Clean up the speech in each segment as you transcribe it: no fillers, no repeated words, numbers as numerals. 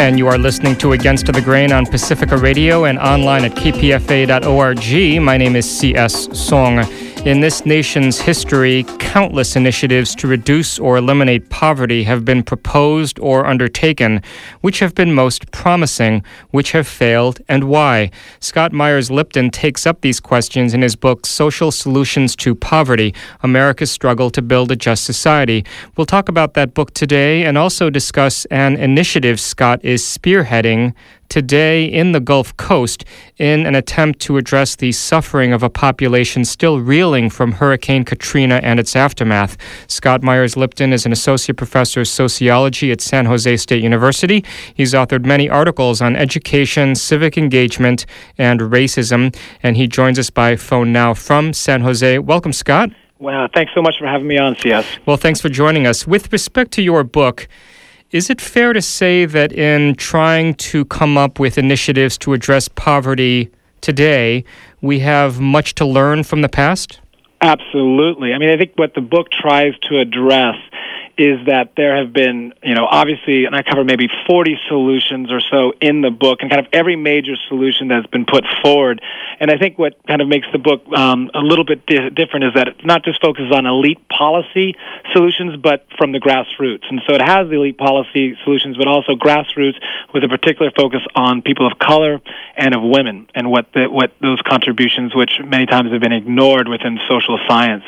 and you are listening to Against the Grain on Pacifica Radio and online at kpfa.org. My name is C.S. Song. In this nation's history, countless initiatives to reduce or eliminate poverty have been proposed or undertaken. Which have been most promising? Which have failed, and why? Scott Myers-Lipton takes up these questions in his book, Social Solutions to Poverty, America's Struggle to Build a Just Society. We'll talk about that book today and also discuss an initiative Scott is spearheading today in the Gulf Coast in an attempt to address the suffering of a population still reeling from Hurricane Katrina and its aftermath. Scott Myers-Lipton is an associate professor of sociology at San Jose State University. He's authored many articles on education, civic engagement, and racism, and he joins us by phone now from San Jose. Welcome, Scott. Well, thanks so much for having me on, CS. Well, thanks for joining us. With respect to your book, is it fair to say that in trying to come up with initiatives to address poverty today, we have much to learn from the past? Absolutely. I mean, I think what the book tries to address is that there have been, obviously, and I cover maybe 40 solutions or so in the book, and kind of every major solution that's been put forward. And I think what kind of makes the book a little bit different is that it not just focuses on elite policy solutions, but from the grassroots. And so it has the elite policy solutions, but also grassroots with a particular focus on people of color and of women, and what those contributions, which many times have been ignored within social science.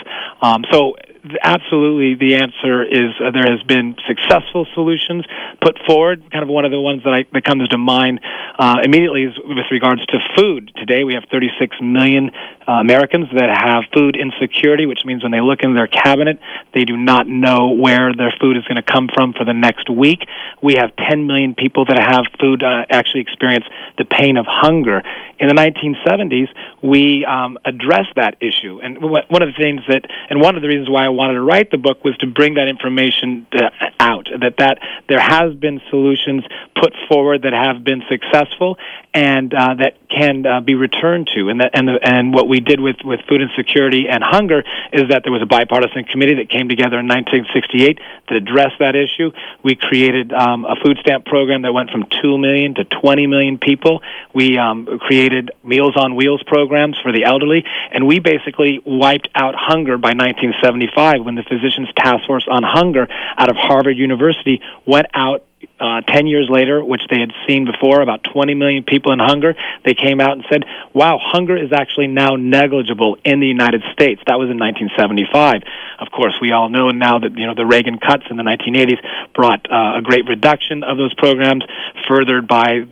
So absolutely, the answer is there has been successful solutions put forward. Kind of one of the ones that comes to mind immediately is with regards to food. Today we have 36 million Americans that have food insecurity, which means when they look in their cabinet, they do not know where their food is going to come from for the next week. We have 10 million people that have food actually experience the pain of hunger. In the 1970s, we addressed that issue. And one of the things and one of the reasons why I wanted to write the book was to bring that information out, that there has been solutions put forward that have been successful and that can be returned to. And what we did with food insecurity and hunger is that there was a bipartisan committee that came together in 1968 to address that issue. We created a food stamp program that went from 2 million to 20 million people. We created Meals on Wheels programs for the elderly, and we basically wiped out hunger by 1975 when the Physicians Task Force on Hunger out of Harvard University went out 10 years later, which they had seen before, about 20 million people in hunger. They came out and said, wow, hunger is actually now negligible in the United States. That was in 1975. Of course, we all know now that the Reagan cuts in the 1980s brought a great reduction of those programs, furthered by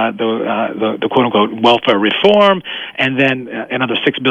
the quote-unquote welfare reform, and then another $16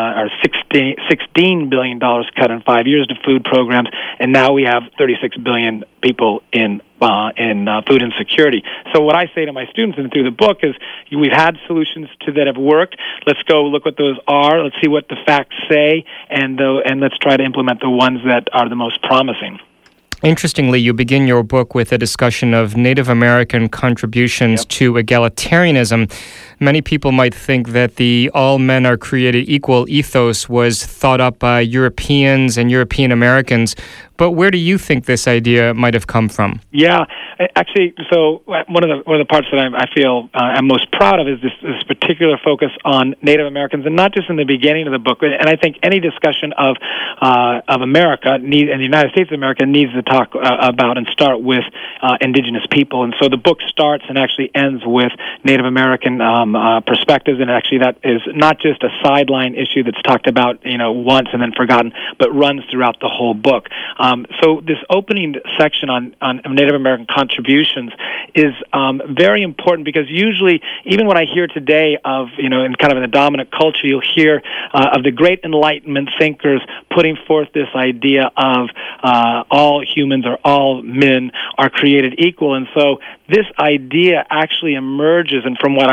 billion cut in 5 years to food programs, and now we have 36 billion people in food insecurity. So what I say to my students and through the book is we've had solutions that have worked. Let's go look what those are. Let's see what the facts say, and let's try to implement the ones that are the most promising. Interestingly, you begin your book with a discussion of Native American contributions to egalitarianism. Many people might think that the all men are created equal ethos was thought up by Europeans and European Americans. But where do you think this idea might have come from? Yeah, actually, so one of the parts that I feel I'm most proud of is this particular focus on Native Americans, and not just in the beginning of the book. And I think any discussion of America and the United States of America needs to talk about and start with indigenous people. And so the book starts and actually ends with Native American perspectives, and actually that is not just a sideline issue that's talked about once and then forgotten, but runs throughout the whole book. So this opening section on Native American contributions is very important, because usually, even when I hear today of, in kind of in the dominant culture, you'll hear of the great Enlightenment thinkers putting forth this idea of all humans or all men are created equal. And so this idea actually emerges, and from what I found in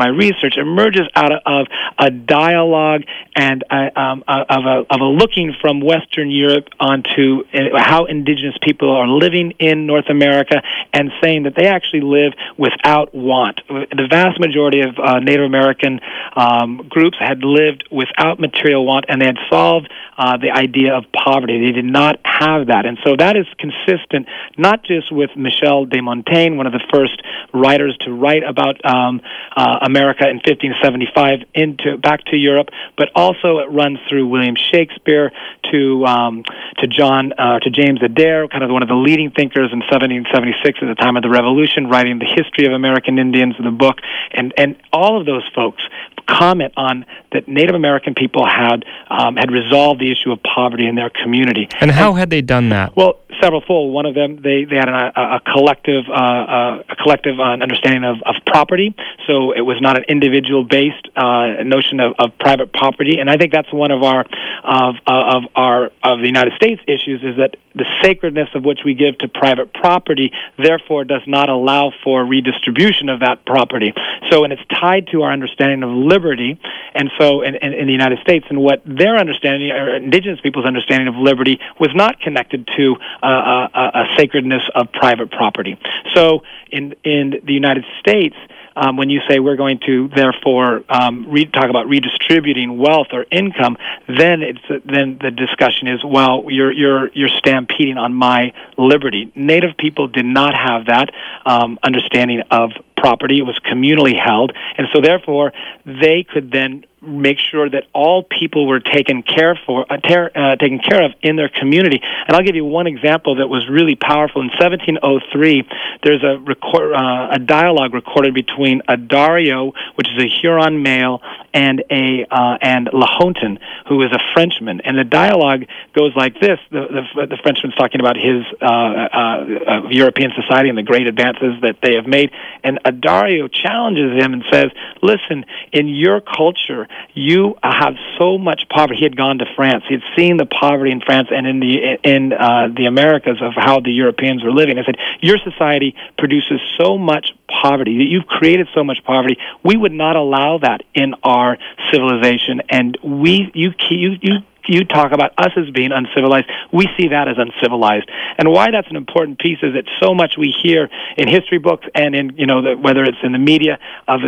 my research emerges out of a dialogue and of a looking from Western Europe onto how indigenous people are living in North America, and saying that they actually live without want. The vast majority of Native American groups had lived without material want, and they had solved the idea of poverty. They did not have that. And so that is consistent not just with Michel de Montaigne, one of the first writers to write about America in 1575 back to Europe, but also it runs through William Shakespeare to James Adair, kind of one of the leading thinkers in 1776 at the time of the Revolution, writing the history of American Indians in the book, and all of those folks comment on that Native American people had resolved the issue of poverty in their community. And how had they done that? Well, severalfold. One of them, they had a collective understanding of property. So it was not an individual-based notion of private property. And I think that's one of the United States issues, is that the sacredness of which we give to private property, therefore, does not allow for redistribution of that property. So, and it's tied to our understanding of liberty. And so, in the United States, and what their understanding, or indigenous people's understanding of liberty, was not connected to a sacredness of private property. So, in the United States, when you say we're going to therefore talk about redistributing wealth or income, then the discussion is, well, you're stampeding on my liberty. Native people did not have that understanding of property. It was communally held, and so therefore they could then make sure that all people were taken care of in their community. And I'll give you one example that was really powerful. In 1703, there's a dialogue recorded between a Dario, which is a Huron male, and Lahontan, who is a Frenchman. And the dialogue goes like this: the Frenchman's talking about his European society and the great advances that they have made, and Dario challenges him and says, "Listen, in your culture, you have so much poverty." He had gone to France. He had seen the poverty in France and in the Americas of how the Europeans were living. I said, "Your society produces so much poverty, that you've created so much poverty. We would not allow that in our civilization, and you talk about us as being uncivilized. We see that as uncivilized." And why that's an important piece is that so much we hear in history books and in whether it's in the media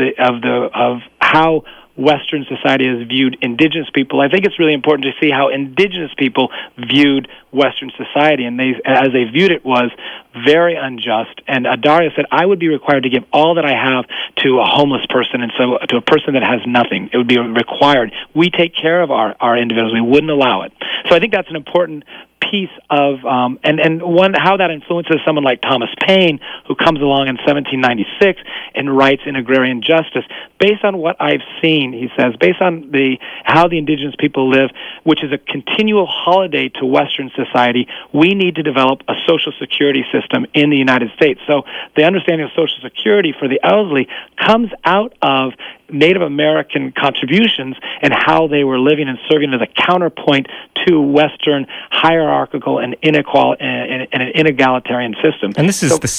of how Western society has viewed indigenous people. I think it's really important to see how indigenous people viewed Western society, and as they viewed it was very unjust. And Dario said, "I would be required to give all that I have to a homeless person, and so to a person that has nothing. It would be required. We take care of our individuals. We wouldn't allow it." So I think that's an important piece of and one how that influences someone like Thomas Paine, who comes along in 1796 and writes in Agrarian Justice, based on what I've seen, he says, based on how the indigenous people live, which is a continual holiday to Western society, we need to develop a social security system in the United States. So the understanding of social security for the elderly comes out of Native American contributions and how they were living and serving as a counterpoint to Western hierarchical and inequality and an inegalitarian system. And this is the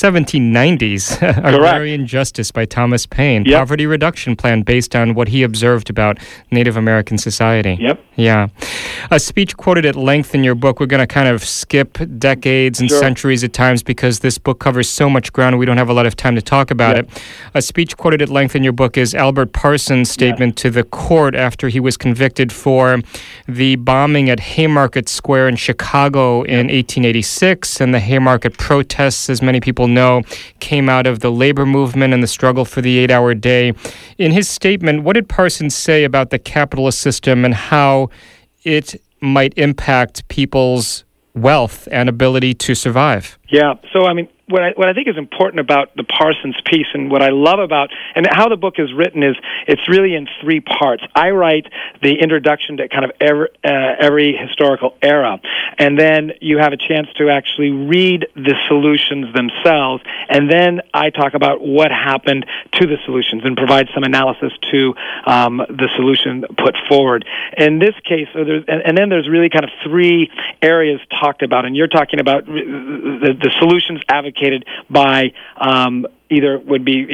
1790s. Agrarian Justice by Thomas Paine. Yep. Poverty reduction plan based on what he observed about Native American society. Yep. Yeah. A speech quoted at length in your book. We're going to kind of skip decades and centuries at times because this book covers so much ground and we don't have a lot of time to talk about it. A speech quoted at length in your book is Albert Parsons' statement to the court after he was convicted for the bombing at Haymarket Square in Chicago in 1886. And the Haymarket protests, as many people know, came out of the labor movement and the struggle for the 8-hour day. In his statement, what did Parsons say about the capitalist system and how it might impact people's wealth and ability to survive? Yeah. So, I mean, what I think is important about the Parsons piece, and what I love about, and how the book is written, is it's really in three parts. I write the introduction to kind of every historical era, and then you have a chance to actually read the solutions themselves, and then I talk about what happened to the solutions and provide some analysis to the solution put forward. In this case, and then there's really kind of three areas talked about, and you're talking about the solutions advocated by either would be,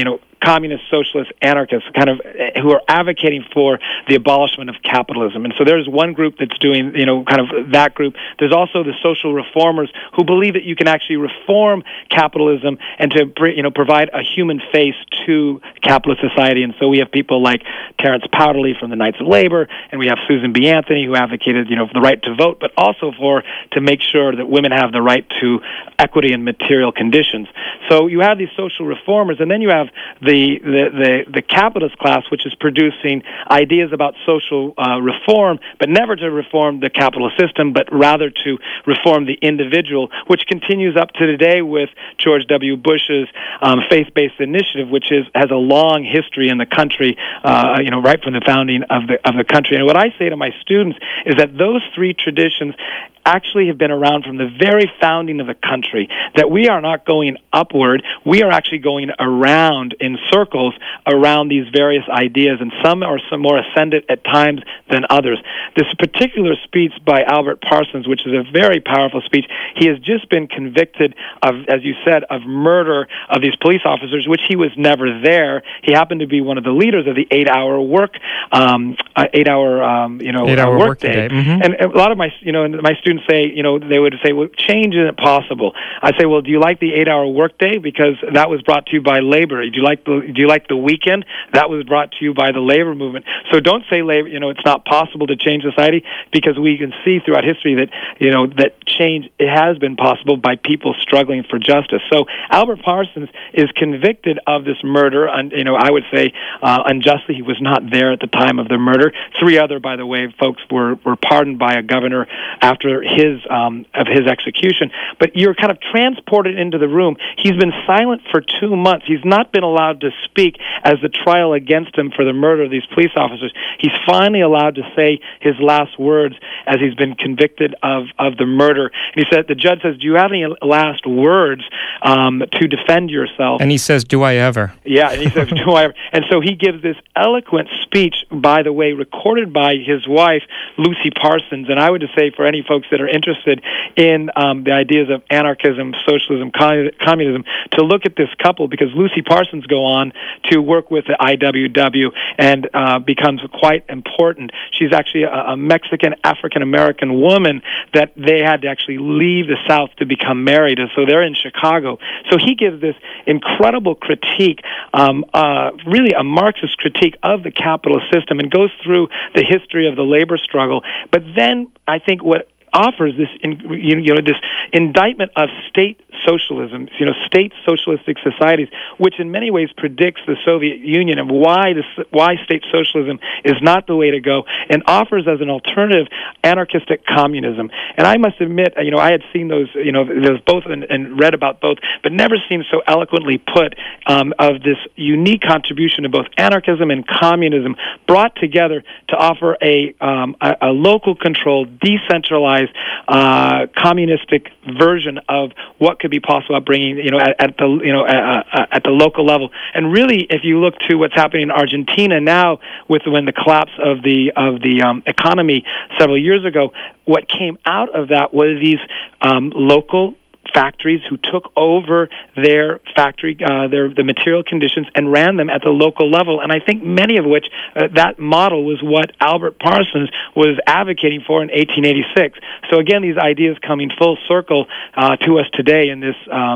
communists, socialists, anarchists, kind of who are advocating for the abolishment of capitalism. And so there's one group that's doing, kind of that group. There's also the social reformers who believe that you can actually reform capitalism and to, provide a human face to capitalist society. And so we have people like Terence Powderly from the Knights of Labor, and we have Susan B. Anthony, who advocated, for the right to vote, but also to make sure that women have the right to equity and material conditions. So you have these social reformers, and then you have the capitalist class, which is producing ideas about social reform, but never to reform the capitalist system, but rather to reform the individual, which continues up to today with George W. Bush's faith-based initiative, which has a long history in the country, right from the founding of the country. And what I say to my students is that those three traditions actually have been around from the very founding of the country, that we are not going upward, we are actually going around in circles around these various ideas, and some are more ascendant at times than others. This particular speech by Albert Parsons, which is a very powerful speech, he has just been convicted of, as you said, of murder of these police officers, which he was never there. He happened to be one of the leaders of the 8-hour work, 8-hour workday. Mm-hmm. And a lot of my students say, they would say, well, change isn't possible. I say, well, do you like the 8-hour workday? Because that was brought to you by labor. Do you like the weekend? That was brought to you by the labor movement. So don't say labor, it's not possible to change society, because we can see throughout history that, that change, it has been possible by people struggling for justice. So Albert Parsons is convicted of this murder, and, I would say unjustly. He was not there at the time of the murder. 3 other, by the way, folks were pardoned by a governor after his execution. But you're kind of transported into the room. He's been silent for 2 months. He's not been allowed to speak as the trial against him for the murder of these police officers. He's finally allowed to say his last words as he's been convicted of the murder. And he said, the judge says, do you have any last words to defend yourself? And he says, do I ever? Yeah, and he says, do I ever? And so he gives this eloquent speech, by the way, recorded by his wife, Lucy Parsons. And I would just say, for any folks that are interested in the ideas of anarchism, socialism, communism, to look at this couple, because Lucy Parsons go on to work with the IWW and becomes quite important. She's actually a Mexican African-American woman that they had to actually leave the South to become married, and so they're in Chicago. So he gives this incredible critique, really a Marxist critique of the capitalist system, and goes through the history of the labor struggle. But then I think what offers this, this indictment of state socialism, state socialistic societies, which in many ways predicts the Soviet Union and why state socialism is not the way to go, and offers as an alternative anarchistic communism. And I must admit, I had seen those, those both and read about both, but never seen so eloquently put of this unique contribution of both anarchism and communism brought together to offer a local controlled, decentralized, communistic version of what could be possible bringing, at the local level. And really, if you look to what's happening in Argentina now, when the collapse of the economy several years ago, what came out of that was these local factories who took over their factory, the material conditions, and ran them at the local level. And I think many of which, that model was what Albert Parsons was advocating for in 1886. So again, these ideas coming full circle to us today in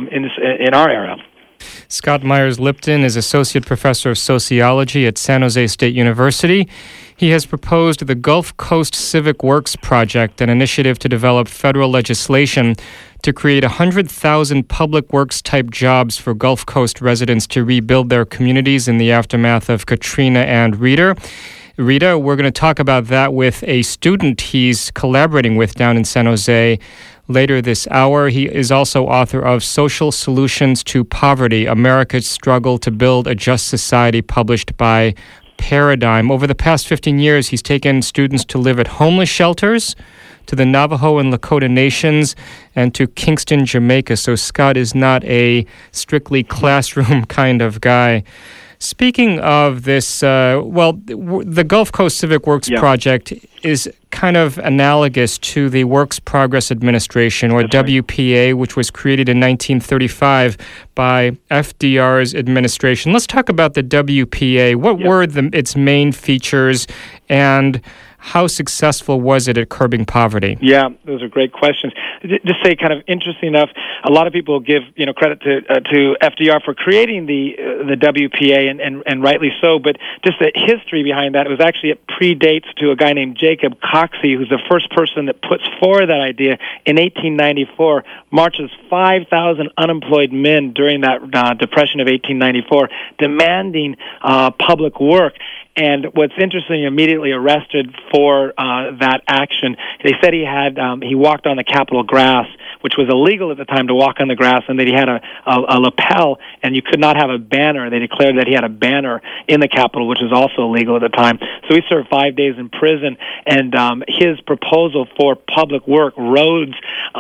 our era. Scott Myers-Lipton is Associate Professor of Sociology at San Jose State University. He has proposed the Gulf Coast Civic Works Project, an initiative to develop federal legislation to create 100,000 public works-type jobs for Gulf Coast residents to rebuild their communities in the aftermath of Katrina and Rita. Rita, we're going to talk about that with a student he's collaborating with down in San Jose later this hour. He is also author of Social Solutions to Poverty, America's Struggle to Build a Just Society, published by Paradigm. Over the past 15 years, he's taken students to live at homeless shelters, to the Navajo and Lakota nations, and to Kingston, Jamaica. So Scott is not a strictly classroom kind of guy. Speaking of this, the Gulf Coast Civic Works Project is kind of analogous to the Works Progress Administration, or WPA, which was created in 1935 by FDR's administration. Let's talk about the WPA. What were its main features, and how successful was it at curbing poverty? Yeah, those are great questions. Just say, kind of interesting enough, a lot of people give credit to FDR for creating the WPA, and rightly so. But just the history behind that, it predates to a guy named Jacob Coxey, who's the first person that puts forward that idea in 1894. Marches 5,000 unemployed men during that Depression of 1894, demanding public work. And what's interesting, immediately arrested for that action. They said he walked on the Capitol grass, which was illegal at the time to walk on the grass, and that he had a lapel, and you could not have a banner. They declared that he had a banner in the Capitol, which was also illegal at the time. So he served 5 days in prison, and his proposal for public work, roads,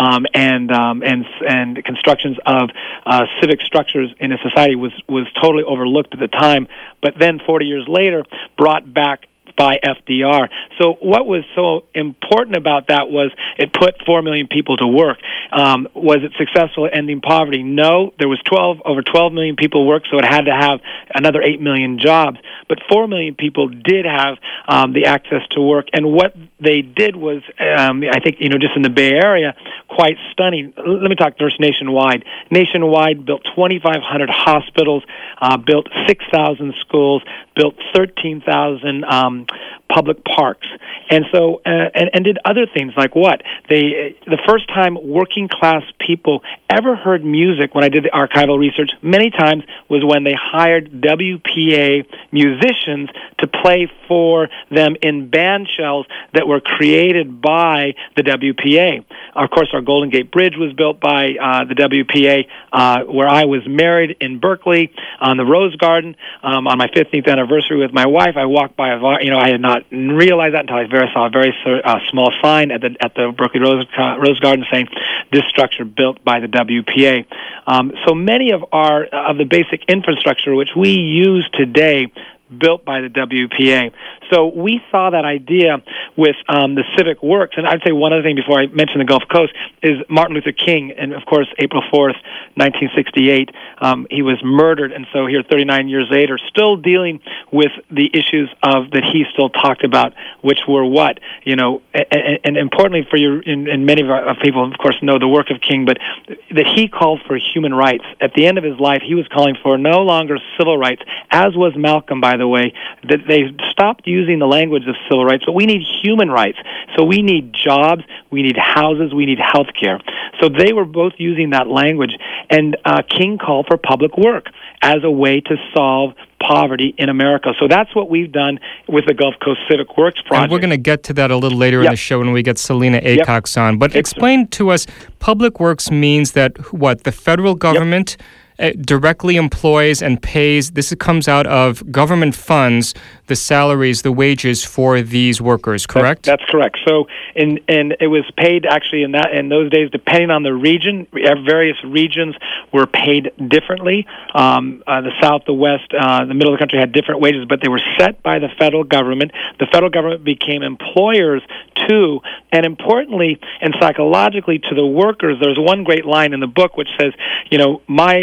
and constructions of civic structures in a society was totally overlooked at the time. But then 40 years later, brought back by FDR. So what was so important about that was it put 4 million people to work. Was it successful at ending poverty? No. There was over 12 million people worked, so it had to have another 8 million jobs. But 4 million people did have the access to work. And what they did was, I think, just in the Bay Area, quite stunning. Let me talk first nationwide. Nationwide, built 2,500 hospitals, built 6,000 schools, built 13,000 public parks, and so and did other things like what the first time working class people ever heard music. When I did the archival research, many times was when they hired WPA musicians to play for them in band shells that were created by the WPA. Of course, our Golden Gate Bridge was built by the WPA. Where I was married in Berkeley on the Rose Garden on my 15th anniversary with my wife, I walked by I had not realized that until I saw a very small sign at the Berkeley Rose Garden saying this structure built by the WPA. So many of the basic infrastructure which we use today built by the WPA. So we saw that idea with the Civic Works. And I'd say one other thing before I mention the Gulf Coast is Martin Luther King. And, of course, April 4th, 1968, he was murdered. And so here, 39 years later, still dealing with the issues that he still talked about, which were what? And importantly for you, and many of our people, of course, know the work of King, but that he called for human rights. At the end of his life, he was calling for no longer civil rights, as was Malcolm, by the way, that they stopped using the language of civil rights, but we need human rights. So we need jobs, we need houses, we need health care. So they were both using that language, and King called for public work as a way to solve poverty in America. So that's what we've done with the Gulf Coast Civic Works Project. And we're going to get to that a little later in the show when we get Selena Acox on. But explain to us, public works means that the federal government directly employs and pays, this comes out of government funds, the salaries, the wages for these workers, correct? That's correct. So and it was paid actually in those days, depending on the region. Various regions were paid differently. The South, the West, the middle of the country had different wages, but they were set by the federal government. The federal government became employers too, and importantly and psychologically to the workers. There's one great line in the book which says, my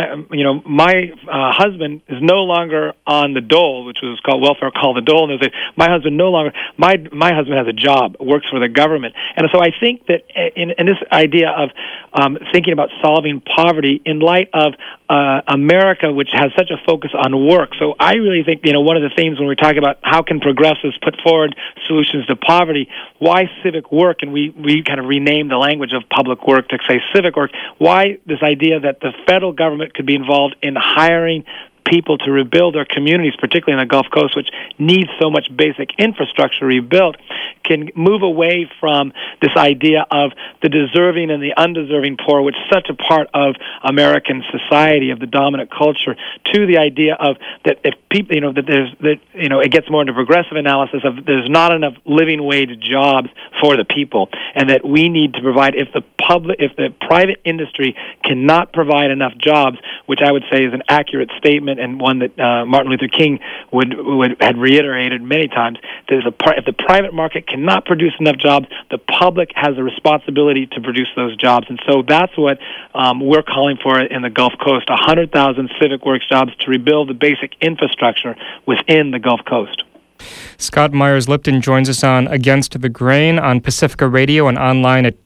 husband is no longer on the dole, which was called welfare, called the dole, and they say, my husband has a job, works for the government. And so I think that in this idea of thinking about solving poverty in light of America, which has such a focus on work. So I really think, one of the themes when we talk about how can progressives put forward solutions to poverty, why civic work, and we kind of rename the language of public work to say civic work, why this idea that the federal government could be involved in hiring people to rebuild their communities, particularly in the Gulf Coast, which needs so much basic infrastructure rebuilt, can move away from this idea of the deserving and the undeserving poor, which is such a part of American society, of the dominant culture, to the idea of that if people, it gets more into progressive analysis of there's not enough living wage jobs for the people, and that we need to provide, if the private industry cannot provide enough jobs, which I would say is an accurate statement, statement, and one that Martin Luther King had reiterated many times, that if the private market cannot produce enough jobs, the public has a responsibility to produce those jobs. And so that's what we're calling for in the Gulf Coast, 100,000 Civic Works jobs to rebuild the basic infrastructure within the Gulf Coast. Scott Myers-Lipton joins us on Against the Grain on Pacifica Radio and online at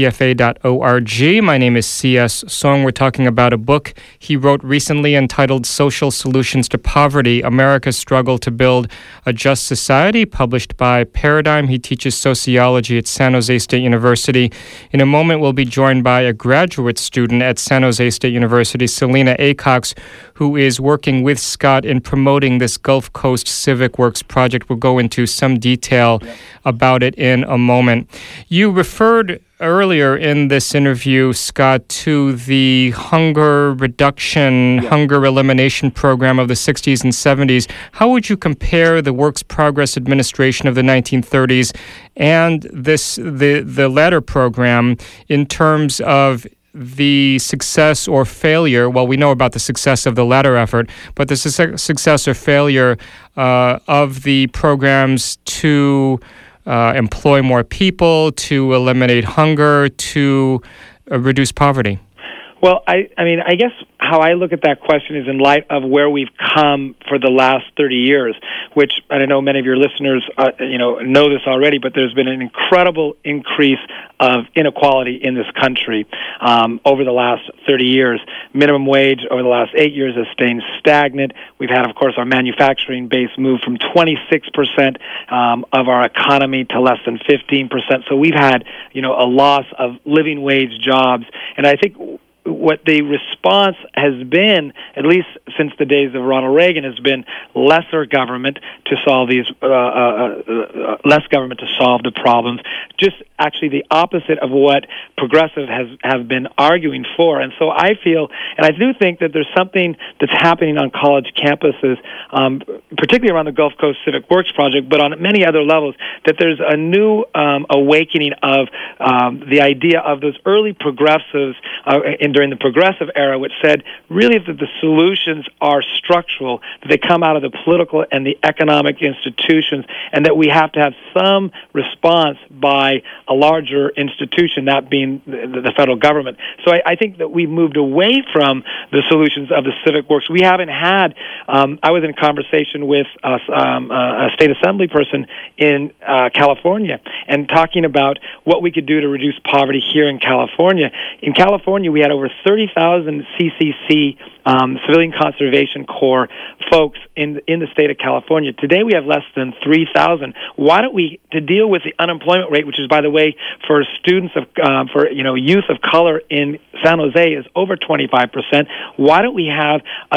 kpfa.org. My name is C.S. Song. We're talking about a book he wrote recently entitled Social Solutions to Poverty, America's Struggle to Build a Just Society, published by Paradigm. He teaches sociology at San Jose State University. In a moment, we'll be joined by a graduate student at San Jose State University, Selena Acox, who is working with Scott in promoting this Gulf Coast Civic Works project. We'll go into some detail about it in a moment. You referred earlier in this interview, Scott, to the hunger reduction, hunger elimination program of the 60s and 70s. How would you compare the Works Progress Administration of the 1930s and the latter program in terms of the success or failure? Well, we know about the success of the latter effort, but the success or failure of the programs to employ more people, to eliminate hunger, to reduce poverty? Well, I mean, I guess how I look at that question is in light of where we've come for the last 30 years, which I don't know many of your listeners know this already, but there's been an incredible increase of inequality in this country over the last 30 years. Minimum wage over the last 8 years has stayed stagnant. We've had, of course, our manufacturing base move from 26% of our economy to less than 15%. So we've had, a loss of living wage jobs. And I think what the response has been, at least since the days of Ronald Reagan, has been lesser government to solve these, less government to solve the problems. Just actually the opposite of what progressive have been arguing for. And so I feel, and I do think that there's something that's happening on college campuses, particularly around the Gulf Coast Civic Works Project, but on many other levels, that there's a new awakening of the idea of those early progressives during the progressive era, which said really that the solutions are structural, that they come out of the political and the economic institutions, and that we have to have some response by a larger institution, that being the federal government. So I think that we've moved away from the solutions of the Civic Works. We haven't had, I was in a conversation with a state assembly person in California and talking about what we could do to reduce poverty here in California. In California, we had over 30,000 CCC, Civilian Conservation Corps folks in the state of California. Today we have less than 3,000. Why don't we, to deal with the unemployment rate, which is, by the way, for students of, youth of color in San Jose is over 25%, why don't we have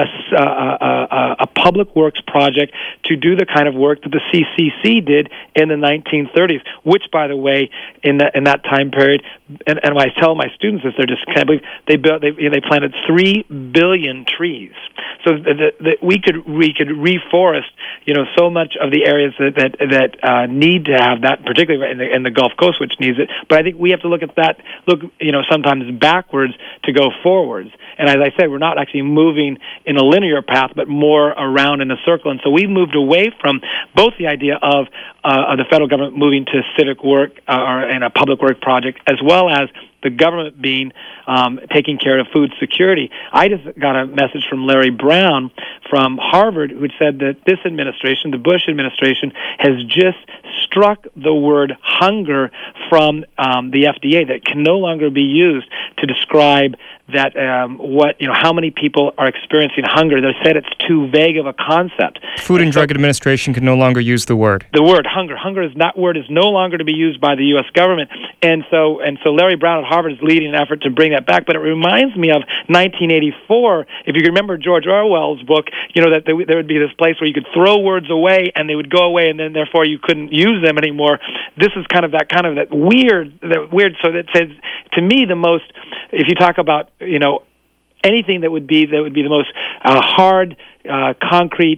a public works project to do the kind of work that the CCC did in the 1930s, which, by the way, in that time period, and when I tell my students this, they're just can't believe they planted 3 billion trees. So that we could reforest, so much of the areas that need to have that, particularly in the Gulf Coast, which needs it. But I think we have to look at that, sometimes backwards to go forwards. And as I said, we're not actually moving in a linear path, but more around in a circle. And so we've moved away from both the idea of the federal government moving to civic work and a public work project, as well as the government being taking care of food security. I just got a message from Larry Brown from Harvard, who said that this administration, the Bush administration, has just struck the word hunger from the FDA, that can no longer be used to describe that how many people are experiencing hunger. They said it's too vague of a concept. Food and Drug Administration can no longer use the word. The word hunger. Word is no longer to be used by the U.S. government. And so Larry Brown at Harvard is leading an effort to bring that back. But it reminds me of 1984. If you can remember George Orwell's book, that there would be this place where you could throw words away and they would go away, and then therefore you couldn't use them anymore. This is kind of that weird. So that says, to me, the most, if you talk about anything that would be the most hard, concrete,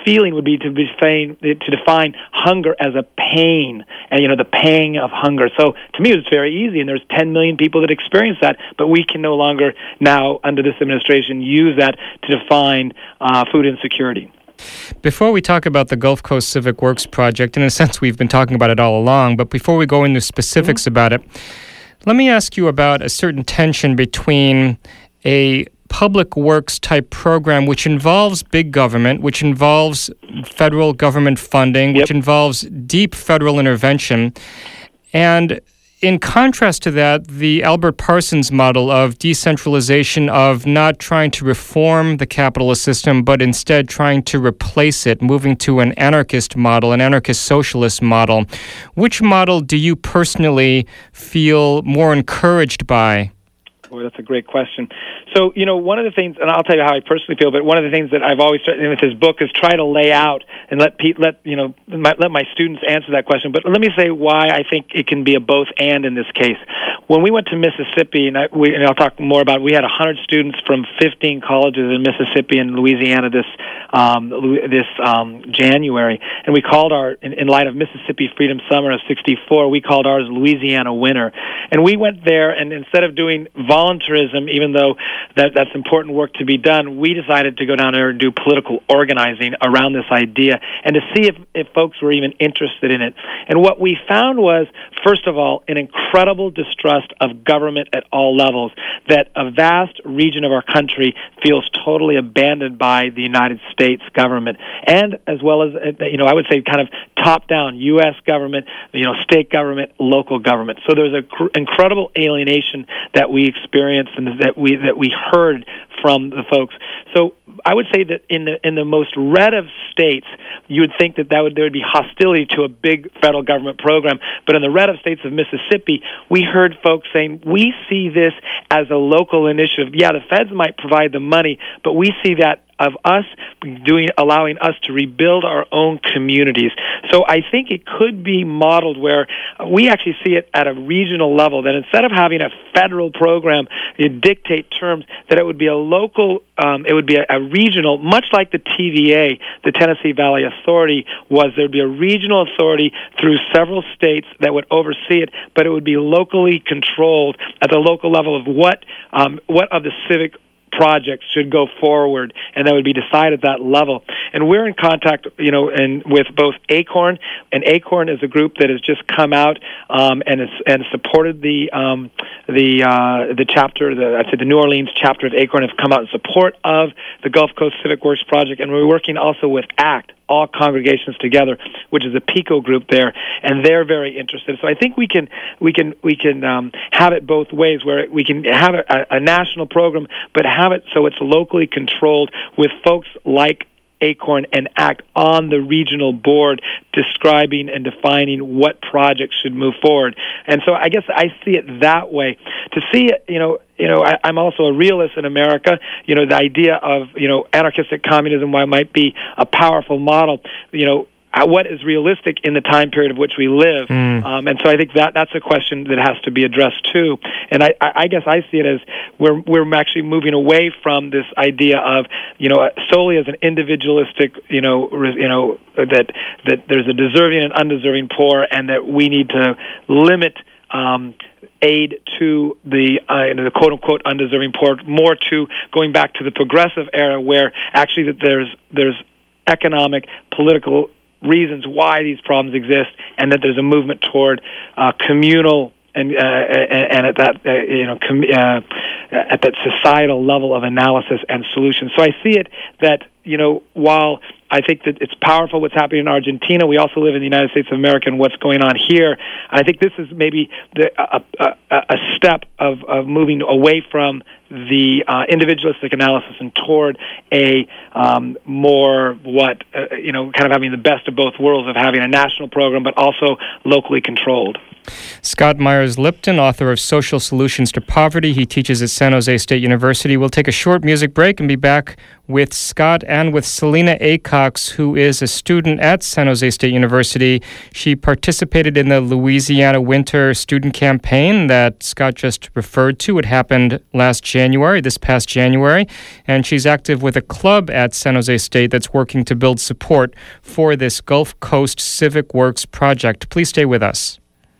feeling would be to define hunger as a pain, and the pang of hunger. So to me, it's very easy, and there's 10 million people that experience that, but we can no longer now, under this administration, use that to define food insecurity. Before we talk about the Gulf Coast Civic Works Project, in a sense we've been talking about it all along, but before we go into specifics about it, let me ask you about a certain tension between a public works type program which involves big government, which involves federal government funding, which involves deep federal intervention, and in contrast to that, the Albert Parsons model of decentralization, of not trying to reform the capitalist system, but instead trying to replace it, moving to an anarchist model, an anarchist socialist model. Which model do you personally feel more encouraged by? Boy, that's a great question. So, one of the things, and I'll tell you how I personally feel, but one of the things that I've always tried with this book is try to lay out and let my students answer that question. But let me say why I think it can be a both and in this case. When we went to Mississippi, and I'll talk more about it, we had 100 students from 15 colleges in Mississippi and Louisiana this January, and we called in light of Mississippi Freedom Summer of '64, we called ours Louisiana Winter. And we went there, and instead of doing voluntarism, even though that's important work to be done, we decided to go down there and do political organizing around this idea and to see if folks were even interested in it. And what we found was, first of all, an incredible distrust of government at all levels, that a vast region of our country feels totally abandoned by the United States government, and as well as, I would say kind of top-down U.S. government, state government, local government. So there's an incredible alienation that we experienced and that we heard from the folks. So I would say that in the most red of states, you would think that there would be hostility to a big federal government program. But in the red of states of Mississippi, we heard folks saying, we see this as a local initiative. Yeah, the feds might provide the money, but we see that of us allowing us to rebuild our own communities. So I think it could be modeled where we actually see it at a regional level, that instead of having a federal program dictate terms, that it would be a local, it would be a regional, much like the TVA, the Tennessee Valley Authority was. There'd be a regional authority through several states that would oversee it, but it would be locally controlled at the local level of what of the civic projects should go forward, and that would be decided at that level. And we're in contact, with both ACORN, and ACORN is a group that has just come out and supported the chapter, the New Orleans chapter of ACORN have come out in support of the Gulf Coast Civic Works Project, and we're working also with ACT, All Congregations Together, which is a PICO group there, and they're very interested. So I think we can have it both ways, where we can have a national program, but have it so it's locally controlled with folks like ACORN and ACT on the regional board describing and defining what projects should move forward. And so I guess I see it that way. To see it, I'm also a realist in America. The idea of, anarchistic communism, while might be a powerful model, what is realistic in the time period of which we live? And so I think that's a question that has to be addressed too. And I guess I see it as we're actually moving away from this idea of solely as an individualistic that there's a deserving and undeserving poor, and that we need to limit aid to the quote unquote undeserving poor, more to going back to the progressive era, where actually that there's economic, political reasons why these problems exist, and that there's a movement toward communal and at that at that societal level of analysis and solution. So I see it that while I think that it's powerful what's happening in Argentina, we also live in the United States of America, and what's going on here. And I think this is maybe a step of moving away from the individualistic analysis and toward a more kind of having the best of both worlds, of having a national program but also locally controlled. Scott Myers-Lipton, author of Social Solutions to Poverty. He teaches at San Jose State University. We'll take a short music break and be back with Scott and with Selena Acox, who is a student at San Jose State University. She participated in the Louisiana Winter Student Campaign that Scott just referred to. It happened this past January, and she's active with a club at San Jose State that's working to build support for this Gulf Coast Civic Works project. Please stay with us.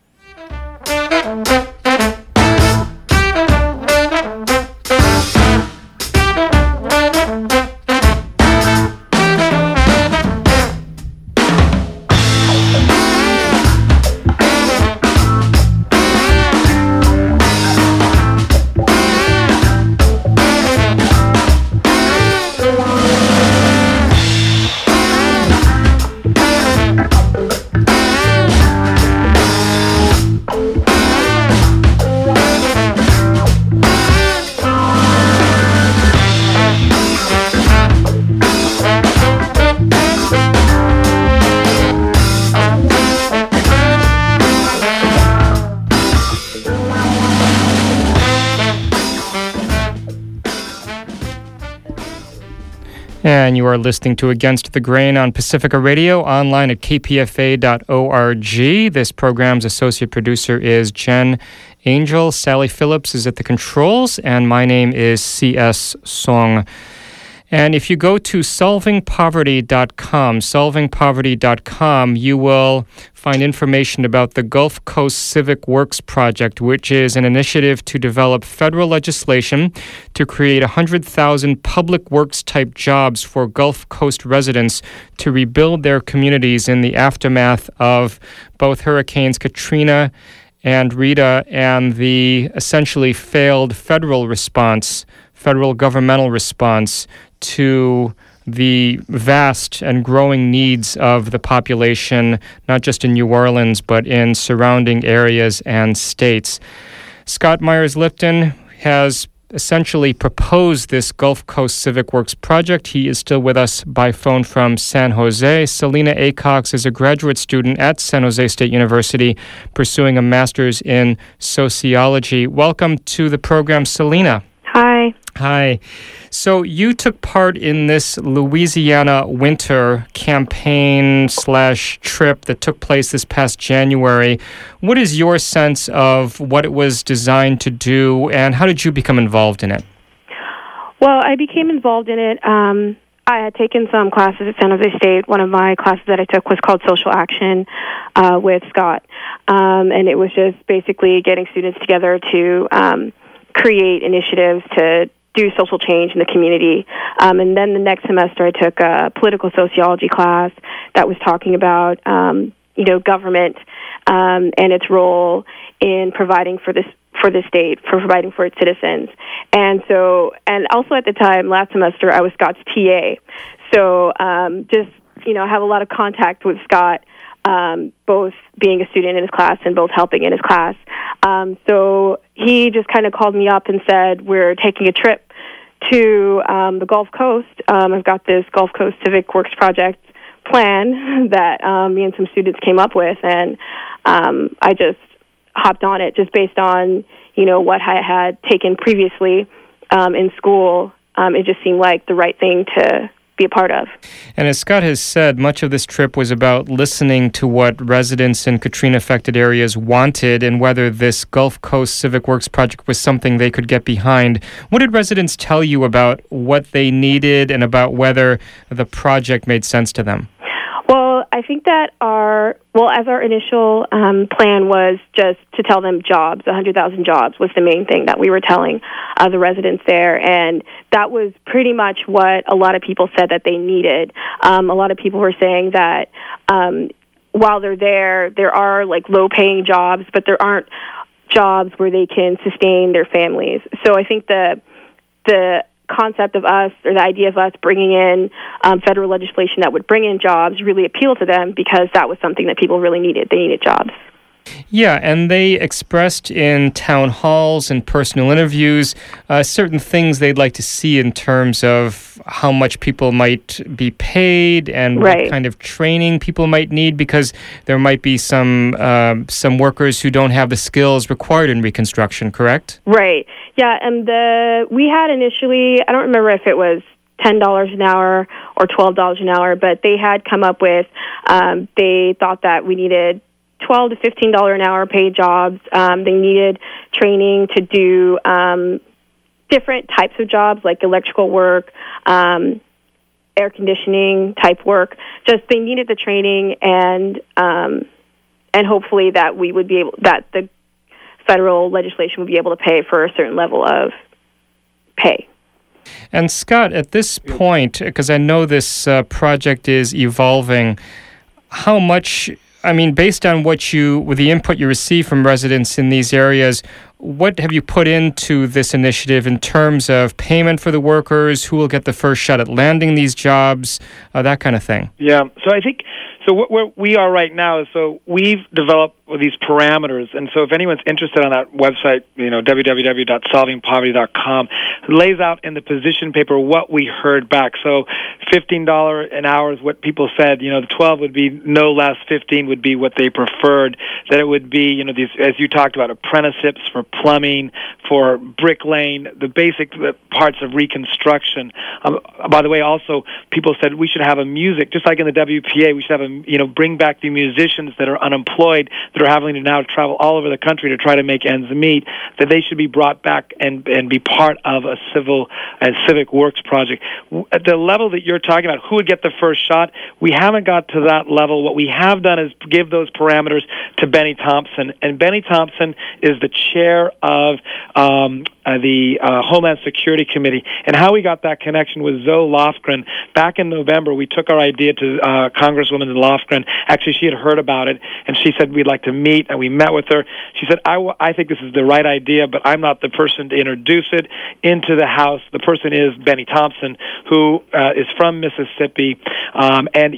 And you are listening to Against the Grain on Pacifica Radio, online at kpfa.org. This program's associate producer is Jen Angel. Sally Phillips is at the controls, and my name is C.S. Song. And if you go to solvingpoverty.com, you will find information about the Gulf Coast Civic Works Project, which is an initiative to develop federal legislation to create 100,000 public works-type jobs for Gulf Coast residents to rebuild their communities in the aftermath of both Hurricanes Katrina and Rita and the essentially failed federal governmental response to the vast and growing needs of the population, not just in New Orleans, but in surrounding areas and states. Scott Myers-Lipton has essentially proposed this Gulf Coast Civic Works project. He is still with us by phone from San Jose. Selena Acox is a graduate student at San Jose State University pursuing a master's in sociology. Welcome to the program, Selena. Hi. Hi. So you took part in this Louisiana winter campaign/trip that took place this past January. What is your sense of what it was designed to do, and how did you become involved in it? Well, I became involved in it. I had taken some classes at San Jose State. One of my classes that I took was called Social Action with Scott. And it was just basically getting students together to create initiatives to do social change in the community. And then the next semester I took a political sociology class that was talking about, government and its role in providing for the state, for providing for its citizens. And also at the time, last semester, I was Scott's TA. So I have a lot of contact with Scott, both being a student in his class and both helping in his class. So he just kind of called me up and said, we're taking a trip to the Gulf Coast. I've got this Gulf Coast Civic Works project plan that me and some students came up with, and I just hopped on it just based on, what I had taken previously in school. It just seemed like the right thing to be a part of. And as Scott has said, much of this trip was about listening to what residents in Katrina-affected areas wanted and whether this Gulf Coast Civic Works project was something they could get behind. What did residents tell you about what they needed and about whether the project made sense to them? Well, I think that as our initial plan was just to tell them jobs, 100,000 jobs was the main thing that we were telling the residents there. And that was pretty much what a lot of people said that they needed. A lot of people were saying that while they're there are like low-paying jobs, but there aren't jobs where they can sustain their families. So I think the concept of us, or the idea of us bringing in federal legislation that would bring in jobs, really appealed to them because that was something that people really needed. They needed jobs. Yeah, and they expressed in town halls and personal interviews certain things they'd like to see in terms of how much people might be paid and what kind of training people might need, because there might be some workers who don't have the skills required in reconstruction, correct? Right. Yeah, and we had initially, I don't remember if it was $10 an hour or $12 an hour, but they had come up with, they thought that we needed $12 to $15 an hour paid jobs. They needed training to do different types of jobs like electrical work, air conditioning type work. Just they needed the training, and hopefully that we would be able, that the federal legislation would be able to pay for a certain level of pay. And Scott, at this point, because I know this project is evolving, how much, I mean, based on with the input you receive from residents in these areas, what have you put into this initiative in terms of payment for the workers, who will get the first shot at landing these jobs, that kind of thing? Yeah, so I think, so where we are right now is, so we've developed these parameters, and so if anyone's interested on that website, www.solvingpoverty.com, it lays out in the position paper what we heard back. So $15 an hour is what people said, the 12 would be no less, 15 would be what they preferred, that it would be, these, as you talked about, apprenticeships for plumbing, for bricklaying, the basic parts of reconstruction. By the way, also, people said we should have a music, just like in the WPA, we should have bring back the musicians that are unemployed, that are having to now travel all over the country to try to make ends meet, that they should be brought back and be part of a civic works project. At the level that you're talking about, who would get the first shot, we haven't got to that level. What we have done is give those parameters to Benny Thompson, and Benny Thompson is the chair of the Homeland Security Committee. And how we got that connection was Zoe Lofgren. Back in November, we took our idea to Congresswoman Lofgren. Actually, she had heard about it, and she said we'd like to meet, and we met with her. She said, I think this is the right idea, but I'm not the person to introduce it into the House. The person is Benny Thompson, who is from Mississippi, and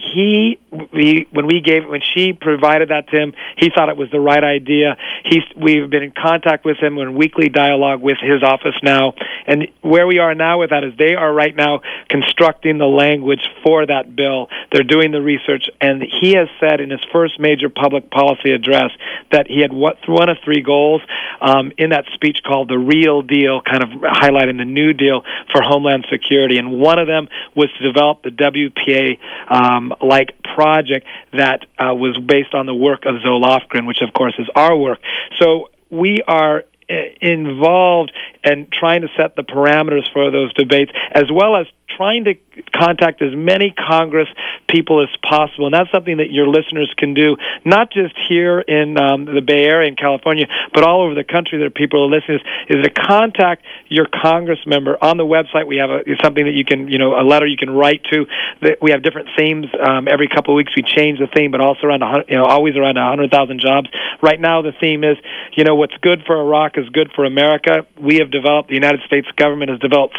when she provided that to him, he thought it was the right idea. We've been in contact with him. We're in weekly dialogue with his office now, and where we are now with that is they are right now constructing the language for that bill. They're doing the research, and he has said in his first major public policy address that he had one of three goals in that speech called the Real Deal, kind of highlighting the New Deal for Homeland Security, and one of them was to develop the WPA like project that was based on the work of Zoe Lofgren, which of course is our work. So we are involved in trying to set the parameters for those debates, as well as trying to contact as many Congress people as possible. And that's something that your listeners can do, not just here in the Bay Area in California, but all over the country that people are listening, is to contact your Congress member. On the website, we have something that you can, a letter you can write to. We have different themes. Every couple of weeks we change the theme, but also around, always around 100,000 jobs. Right now the theme is, what's good for Iraq is good for America. We have developed, the United States government has developed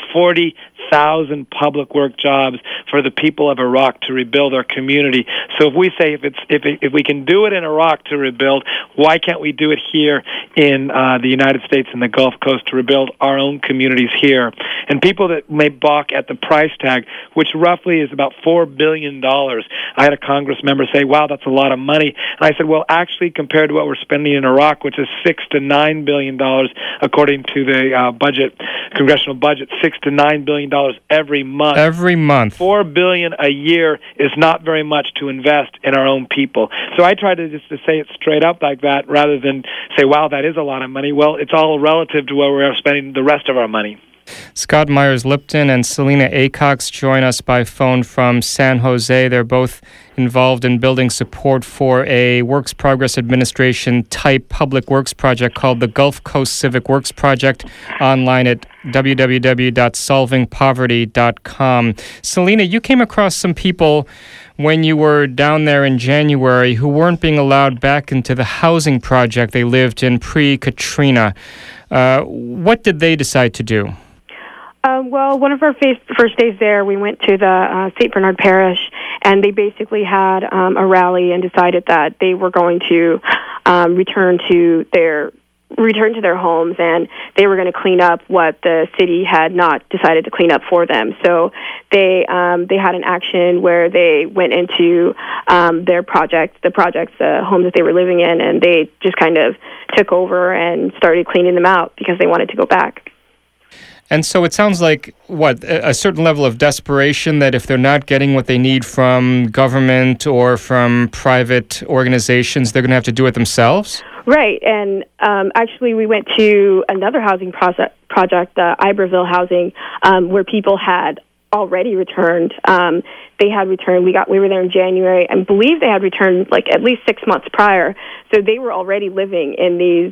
40,000 public work jobs for the people of Iraq to rebuild our community. So if we say if we can do it in Iraq to rebuild, why can't we do it here in the United States and the Gulf Coast to rebuild our own communities here? And people that may balk at the price tag, which roughly is about $4 billion. I had a Congress member say, wow, that's a lot of money. And I said, well, actually, compared to what we're spending in Iraq, which is $6 to $9 billion, according to the congressional budget, $6 to $9 billion every month. Every month. $4 billion a year is not very much to invest in our own people. So I try to say it straight up like that, rather than say, wow, that is a lot of money. Well, it's all relative to where we're spending the rest of our money. Scott Myers-Lipton and Selena Acox join us by phone from San Jose. They're both involved in building support for a Works Progress Administration type public works project called the Gulf Coast Civic Works Project, online at www.solvingpoverty.com. Selena, you came across some people when you were down there in January who weren't being allowed back into the housing project they lived in pre-Katrina. What did they decide to do? Well, one of our first days there, we went to the St. Bernard Parish, and they basically had a rally and decided that they were going to return to their homes, and they were going to clean up what the city had not decided to clean up for them. So they had an action where they went into their the homes that they were living in, and they just kind of took over and started cleaning them out because they wanted to go back. And so it sounds like, a certain level of desperation that if they're not getting what they need from government or from private organizations, they're going to have to do it themselves? Right, and actually we went to another housing project, Iberville Housing, where people had already returned. They had returned. We were there in January. I believe they had returned like at least 6 months prior. So they were already living in these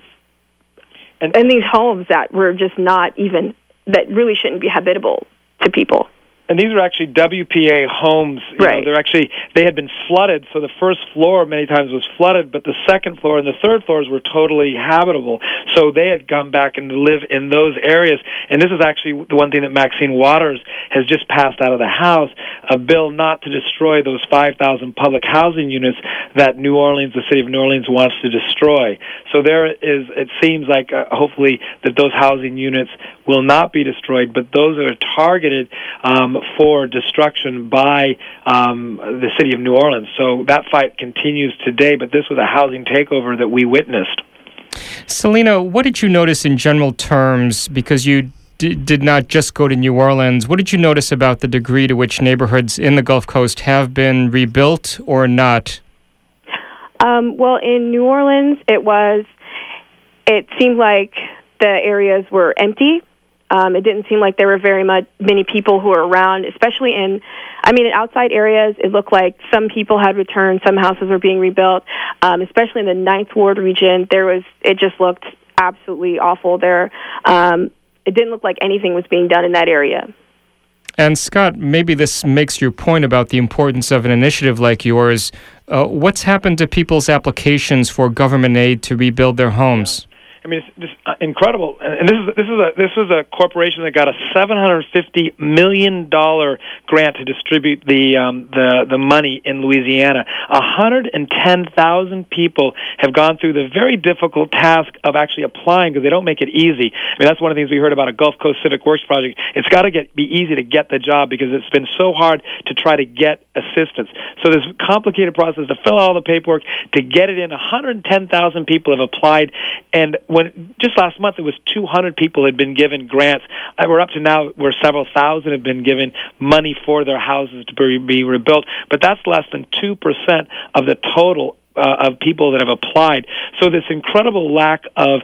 homes that were just not even, that really shouldn't be habitable to people. And these are actually WPA homes. Right. They had been flooded, so the first floor many times was flooded, but the second floor and the third floors were totally habitable. So they had come back and live in those areas. And this is actually the one thing that Maxine Waters has just passed out of the House, a bill not to destroy those 5,000 public housing units that the city of New Orleans wants to destroy. So it seems like hopefully that those housing units will not be destroyed, but those are targeted for destruction by the city of New Orleans. So that fight continues today, but this was a housing takeover that we witnessed. Selena, what did you notice in general terms, because you did not just go to New Orleans, what did you notice about the degree to which neighborhoods in the Gulf Coast have been rebuilt or not? Well, in New Orleans, it seemed like the areas were empty. It didn't seem like there were many people who were around, especially in outside areas. It looked like some people had returned, some houses were being rebuilt, especially in the Ninth Ward region. It just looked absolutely awful there. It didn't look like anything was being done in that area. And Scott, maybe this makes your point about the importance of an initiative like yours. What's happened to people's applications for government aid to rebuild their homes? I mean, it's just incredible. And this was a corporation that got a $750 million grant to distribute the money in Louisiana. 110,000 people have gone through the very difficult task of actually applying, because they don't make it easy. I mean, that's one of the things we heard about a Gulf Coast Civic Works project. It's got to be easy to get the job, because it's been so hard to try to get assistance. So this complicated process to fill out all the paperwork, to get it in. 110,000 people have applied, and when just last month it was 200 people had been given grants. We're up to now where several thousand have been given money for their houses to be rebuilt, but that's less than 2% of the total of people that have applied. So this incredible lack of,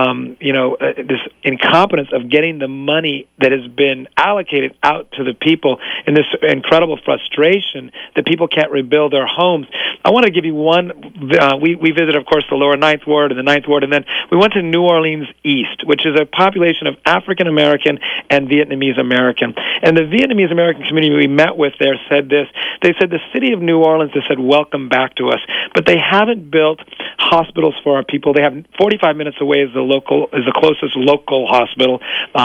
this incompetence of getting the money that has been allocated out to the people, and this incredible frustration that people can't rebuild their homes. I want to give you one. We visited, of course, the lower Ninth Ward and the Ninth Ward, and then we went to New Orleans East, which is a population of African American and Vietnamese American. And the Vietnamese American community we met with there said this. They said the city of New Orleans has said, "Welcome back to us," but they haven't built hospitals for our people. They have 45 minutes away is the closest local hospital.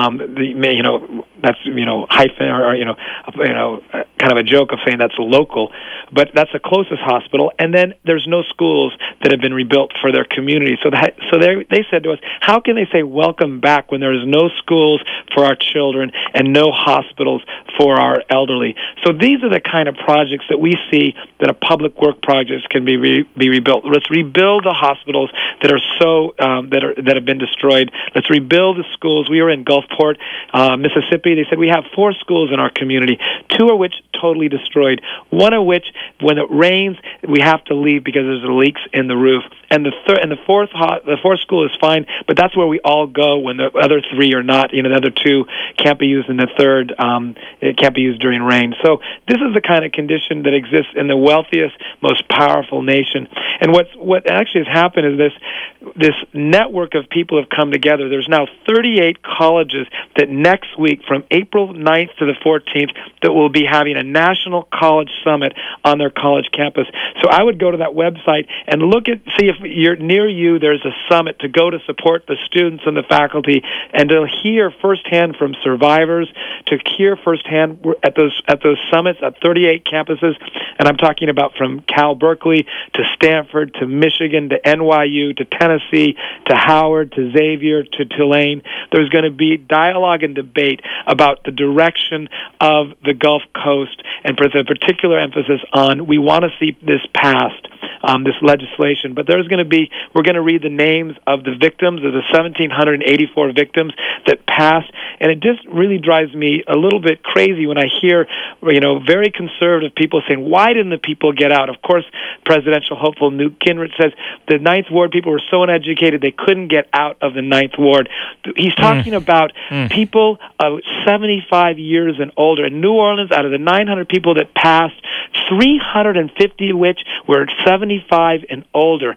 That's hyphen or kind of a joke of saying that's local, but that's the closest hospital. And then there's no schools that have been rebuilt for their community. So they said to us, how can they say welcome back when there is no schools for our children and no hospitals for our elderly? So these are the kind of projects that we see that a public work projects can be rebuilt. Let's rebuild the hospitals that are that have been destroyed. Let's rebuild the schools. We were in Gulfport, Mississippi. They said we have 4 schools in our community, 2 of which totally destroyed. One of which, when it rains, we have to leave because there's leaks in the roof. And the fourth school is fine, but that's where we all go when the other 3 are not. The other 2 can't be used, and the third it can't be used during rain. So this is the kind of condition that exists in the wealthiest, most powerful nation. And what actually has happened is this network of people have come together. There's now 38 colleges that next week, from April 9th to the 14th, that will be having a national college summit on their college campus. So I would go to that website and see if near you there's a summit to go to support the students and the faculty, and to hear firsthand from survivors, to hear firsthand at those summits at 38 campuses, and I'm talking about from Cal Berkeley to Stanford to Michigan to NYU to Tennessee to Howard to Xavier to Tulane. There's going to be dialogue and debate about the direction of the Gulf Coast, and for the particular emphasis on we want to see this passed, this legislation. But we're going to read the names of the victims, of the 1,784 victims that passed, and it just really drives me a little bit crazy when I hear, very conservative people saying, why didn't the people get out? Of course, presidential hopeful Newt Gingrich says the Ninth Ward people were so uneducated they couldn't get out of the Ninth Ward. He's talking about people 75 years and older. In New Orleans, out of the 900 people that passed, 350 of which were 75 and older,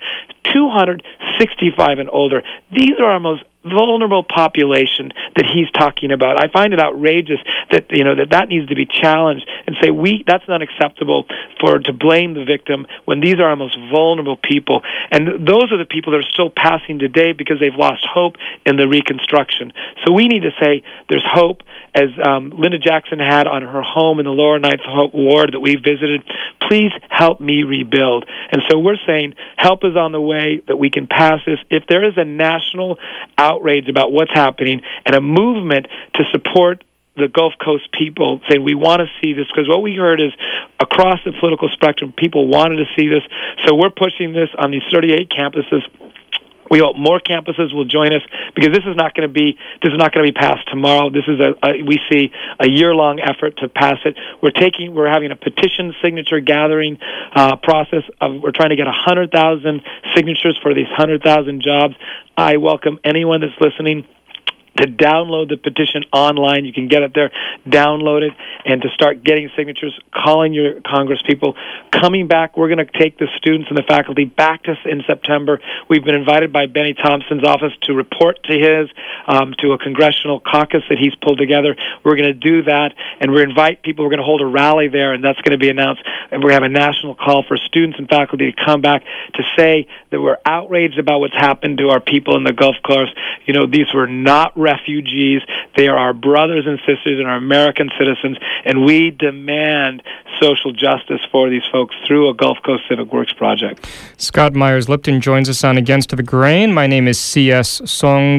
265 and older. These are our most vulnerable population that he's talking about. I find it outrageous that that needs to be challenged and say that's not acceptable to blame the victim when these are our most vulnerable people. And those are the people that are still passing today because they've lost hope in the Reconstruction. So we need to say there's hope, as Linda Jackson had on her home in the Lower Ninth Ward that we visited. Please help me rebuild. And so we're saying help is on the way, that we can pass this. If there is a national outrage about what's happening and a movement to support the Gulf Coast people, saying we want to see this, because what we heard is across the political spectrum, people wanted to see this. So we're pushing this on these 38 campuses. We hope more campuses will join us, because this is not going to be passed tomorrow. This is we see a year-long effort to pass it. We're having a petition signature gathering process. We're trying to get 100,000 signatures for these 100,000 jobs. I welcome anyone that's listening to download the petition online. You can get it there, download it, and to start getting signatures, calling your Congress people. Coming back, we're going to take the students and the faculty back to in September. We've been invited by Benny Thompson's office to report to a congressional caucus that he's pulled together. We're going to do that, and we invite people. We're going to hold a rally there, and that's going to be announced. And we're going to have a national call for students and faculty to come back to say that we're outraged about what's happened to our people in the Gulf Coast. These were not refugees. They are our brothers and sisters and our American citizens, and we demand social justice for these folks through a Gulf Coast Civic Works project. Scott Myers-Lipton joins us on Against the Grain. My name is C.S. Song.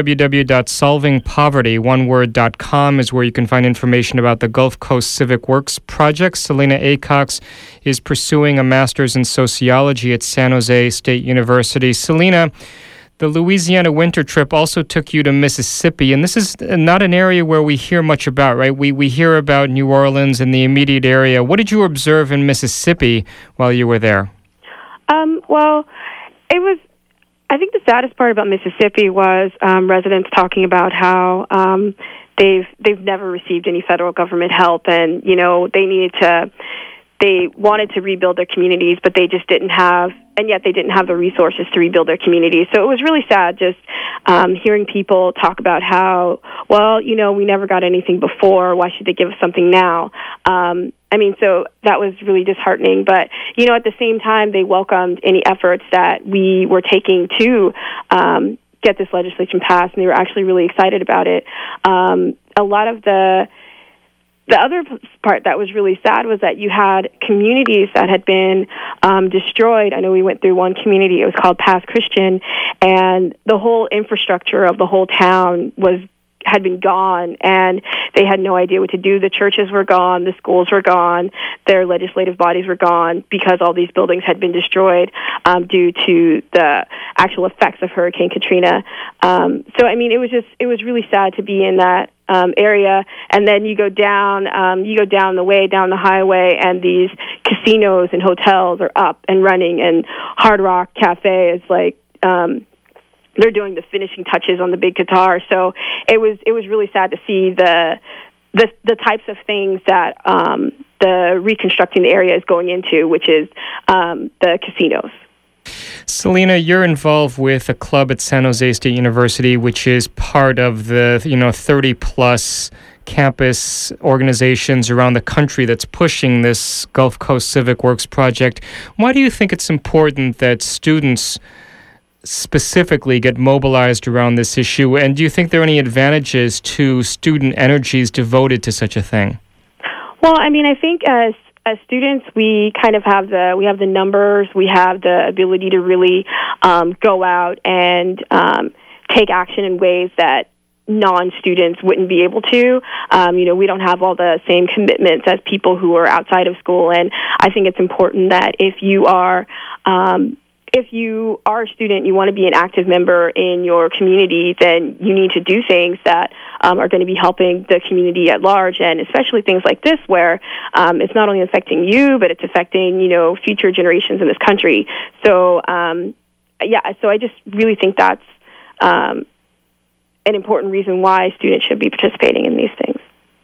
www.solvingpoverty.com is where you can find information about the Gulf Coast Civic Works project. Selena Acox is pursuing a master's in sociology at San Jose State University. Selena, the Louisiana winter trip also took you to Mississippi, and this is not an area where we hear much about, right? We hear about New Orleans and the immediate area. What did you observe in Mississippi while you were there? Well, I think the saddest part about Mississippi was residents talking about how they've never received any federal government help, and they wanted to rebuild their communities, but they just didn't have, and yet they didn't have the resources to rebuild their communities. So it was really sad just hearing people talk about how, we never got anything before. Why should they give us something now? So that was really disheartening. But, at the same time, they welcomed any efforts that we were taking to get this legislation passed, and they were actually really excited about it. A lot of the other part that was really sad was that you had communities that had been destroyed. I know we went through one community. It was called Pass Christian, and the whole infrastructure of the whole town had been gone, and they had no idea what to do. The churches were gone, the schools were gone, their legislative bodies were gone, because all these buildings had been destroyed due to the actual effects of Hurricane Katrina. It was really sad to be in that area. And then you go down the highway, and these casinos and hotels are up and running, and Hard Rock Cafe is like they're doing the finishing touches on the big guitar. So it was really sad to see the types of things that the reconstructing the area is going into, which is the casinos. Selena, you're involved with a club at San Jose State University, which is part of the 30-plus campus organizations around the country that's pushing this Gulf Coast Civic Works project. Why do you think it's important that students specifically get mobilized around this issue? And do you think there are any advantages to student energies devoted to such a thing? Well, I mean, I think as students, we kind of have the numbers, we have the ability to really go out and take action in ways that non-students wouldn't be able to. We don't have all the same commitments as people who are outside of school, and I think it's important that if you are a student, you want to be an active member in your community, then you need to do things that are going to be helping the community at large, and especially things like this where it's not only affecting you, but it's affecting, future generations in this country. So, so I just really think that's an important reason why students should be participating in these things.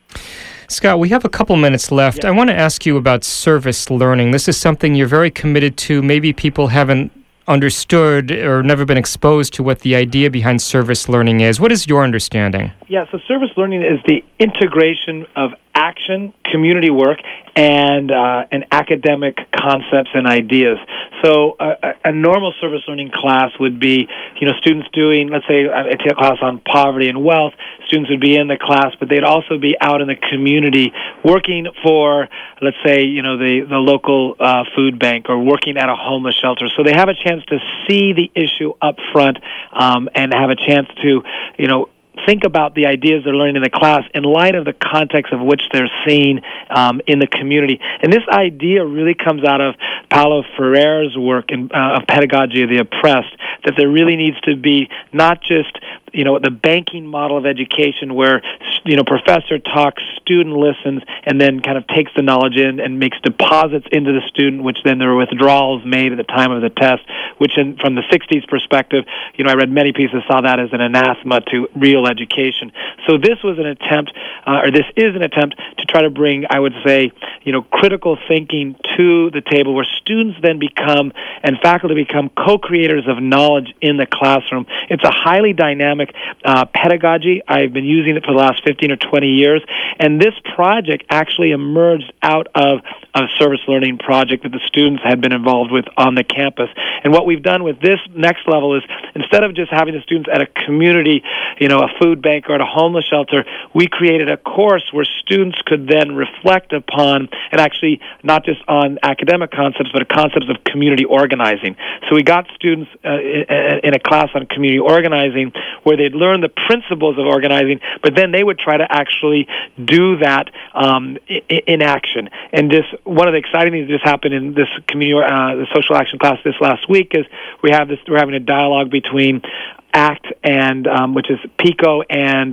Scott, we have a couple minutes left. I want to ask you about service learning. This is something you're very committed to. Maybe people haven't understood or never been exposed to what the idea behind service learning is. What is your understanding? Yeah, so service learning is the integration of action, community work, and academic concepts and ideas. So a normal service learning class would be, students doing, let's say, I take a class on poverty and wealth. Students would be in the class, but they'd also be out in the community working for, let's say, the local food bank or working at a homeless shelter. So they have a chance to see the issue up front and have a chance to, think about the ideas they're learning in the class in light of the context of which they're seeing in the community. And this idea really comes out of Paulo Freire's work of Pedagogy of the Oppressed, that there really needs to be not just the banking model of education where, professor talks, student listens, and then kind of takes the knowledge in and makes deposits into the student, which then there are withdrawals made at the time of the test, which from the 60s perspective, I read many pieces, saw that as an anathema to real education. So this was an attempt, this is an attempt to try to bring, I would say, critical thinking to the table where students then become, and faculty become, co-creators of knowledge in the classroom. It's a highly dynamic pedagogy. I've been using it for the last 15 or 20 years, and this project actually emerged out of a service learning project that the students had been involved with on the campus. And what we've done with this next level is, instead of just having the students at a community, a food bank or at a homeless shelter, we created a course where students could then reflect upon, and actually not just on academic concepts, but concepts of community organizing. So we got students in a class on community organizing where they'd learn the principles of organizing, but then they would try to actually do that in action. And one of the exciting things that just happened in this community, the social action class this last week is we're having a dialogue between ACT and which is PICO and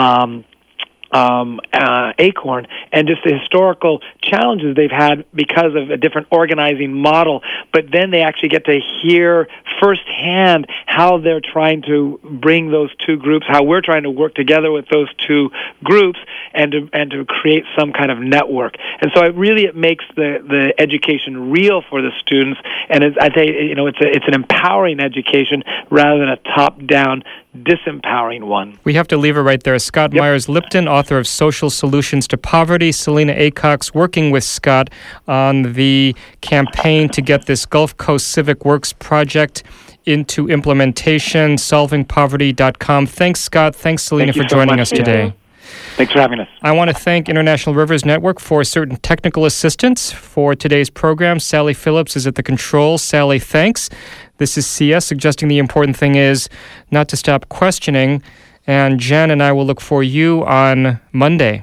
Acorn, and just the historical challenges they've had because of a different organizing model. But then they actually get to hear firsthand how they're trying to bring those two groups, how we're trying to work together with those two groups, and to create some kind of network. And so it makes the education real for the students, and it's an empowering education rather than a top-down disempowering one. We have to leave it right there. Scott Myers-Lipton, author of Social Solutions to Poverty. Selena Acox working with Scott on the campaign to get this Gulf Coast Civic Works project into implementation, solvingpoverty.com. Thanks, Scott. Thanks, Selena, for joining us today. Thanks for having us. I want to thank International Rivers Network for certain technical assistance for today's program. Sally Phillips is at the controls. Sally, thanks. This is CS suggesting the important thing is not to stop questioning. And Jen and I will look for you on Monday.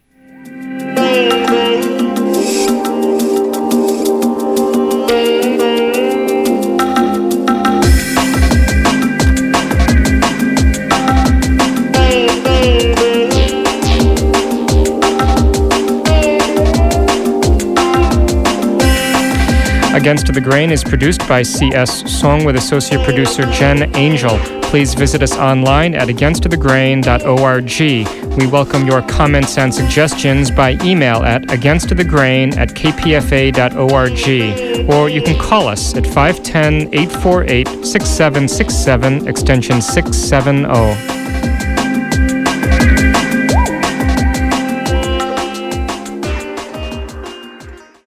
Against the Grain is produced by C.S. Song with associate producer Jen Angel. Please visit us online at againstthegrain.org. We welcome your comments and suggestions by email at againstthegrain@kpfa.org. Or you can call us at 510-848-6767, extension 670.